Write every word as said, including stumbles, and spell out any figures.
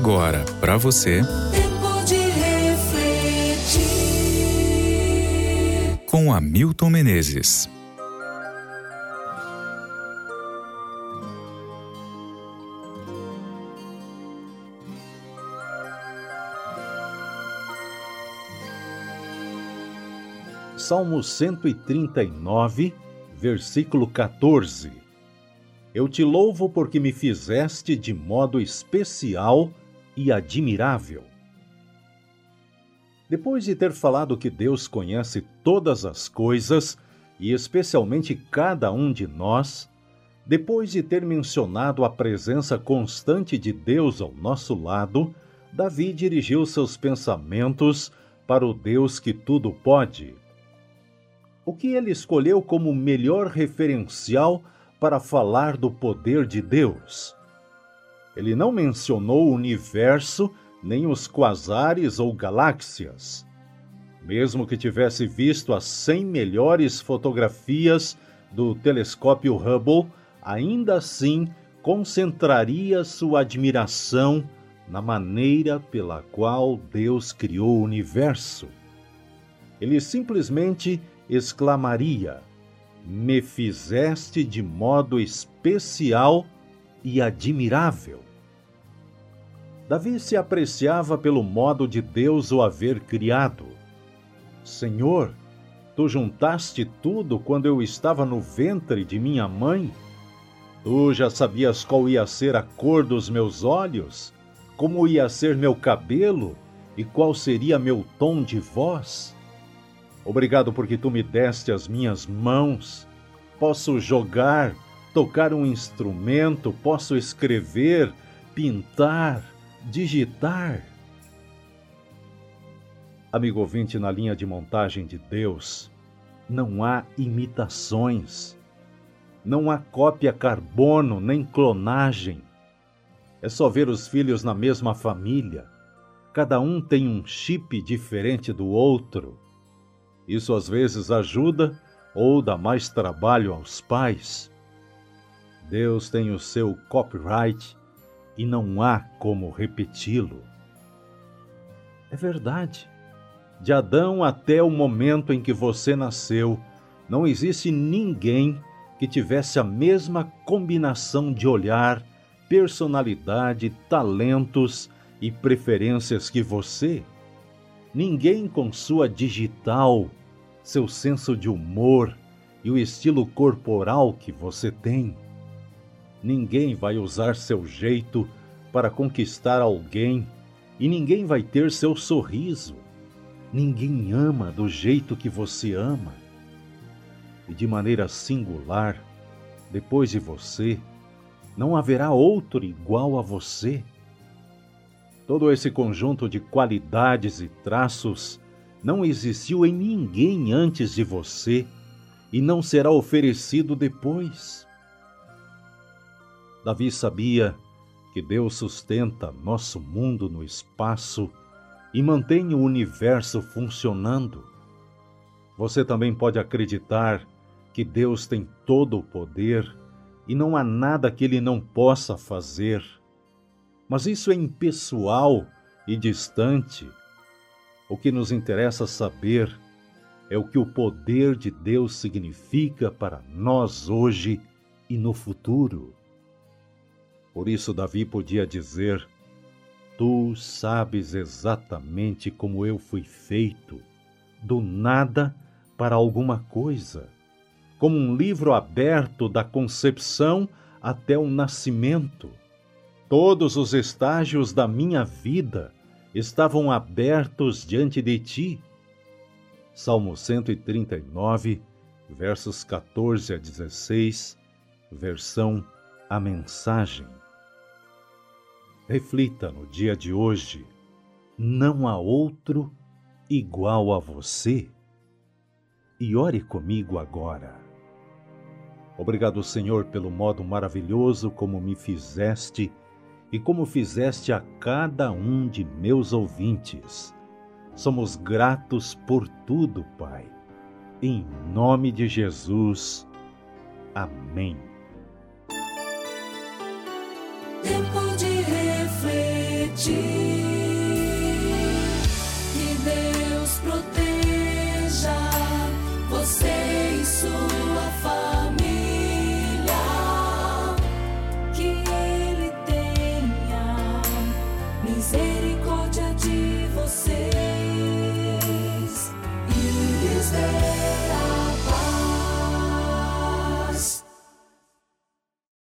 agora, para você, Tempo de refletir, com Hamilton Menezes. Salmo cento e trinta e nove, versículo quatorze. Eu te louvo porque me fizeste de modo especial e admirável. Depois de ter falado que Deus conhece todas as coisas, e especialmente cada um de nós, depois de ter mencionado a presença constante de Deus ao nosso lado, Davi dirigiu seus pensamentos para o Deus que tudo pode. O que ele escolheu como melhor referencial para falar do poder de Deus? Ele não mencionou o universo, nem os quasares ou galáxias. Mesmo que tivesse visto as cem melhores fotografias do telescópio Hubble, ainda assim concentraria sua admiração na maneira pela qual Deus criou o universo. Ele simplesmente exclamaria: me fizeste de modo especial e admirável. Davi se apreciava pelo modo de Deus o haver criado. Senhor, tu juntaste tudo quando eu estava no ventre de minha mãe? Tu já sabias qual ia ser a cor dos meus olhos, como ia ser meu cabelo e qual seria meu tom de voz? Obrigado porque tu me deste as minhas mãos. Posso jogar, tocar um instrumento, posso escrever, pintar, digitar. Amigo ouvinte, na linha de montagem de Deus, não há imitações, não há cópia carbono, nem clonagem. É só ver os filhos na mesma família. Cada um tem um chip diferente do outro. Isso às vezes ajuda ou dá mais trabalho aos pais. Deus tem o seu copyright e não há como repeti-lo. É verdade. De Adão até o momento em que você nasceu, não existe ninguém que tivesse a mesma combinação de olhar, personalidade, talentos e preferências que você. Ninguém com sua digital, seu senso de humor e o estilo corporal que você tem. Ninguém vai usar seu jeito para conquistar alguém e ninguém vai ter seu sorriso. Ninguém ama do jeito que você ama. E de maneira singular, depois de você, não haverá outro igual a você. Todo esse conjunto de qualidades e traços não existiu em ninguém antes de você e não será oferecido depois. Davi sabia que Deus sustenta nosso mundo no espaço e mantém o universo funcionando. Você também pode acreditar que Deus tem todo o poder e não há nada que Ele não possa fazer. Mas isso é impessoal e distante. O que nos interessa saber é o que o poder de Deus significa para nós hoje e no futuro. Por isso Davi podia dizer: tu sabes exatamente como eu fui feito, do nada para alguma coisa, como um livro aberto da concepção até o nascimento. Todos os estágios da minha vida estavam abertos diante de ti. Salmo cento e trinta e nove, versos quatorze a dezesseis, versão A Mensagem. Reflita no dia de hoje: não há outro igual a você. E ore comigo agora. Obrigado, Senhor, pelo modo maravilhoso como me fizeste e como fizeste a cada um de meus ouvintes. Somos gratos por tudo, Pai. Em nome de Jesus. Amém. tempo de refletir. refletir.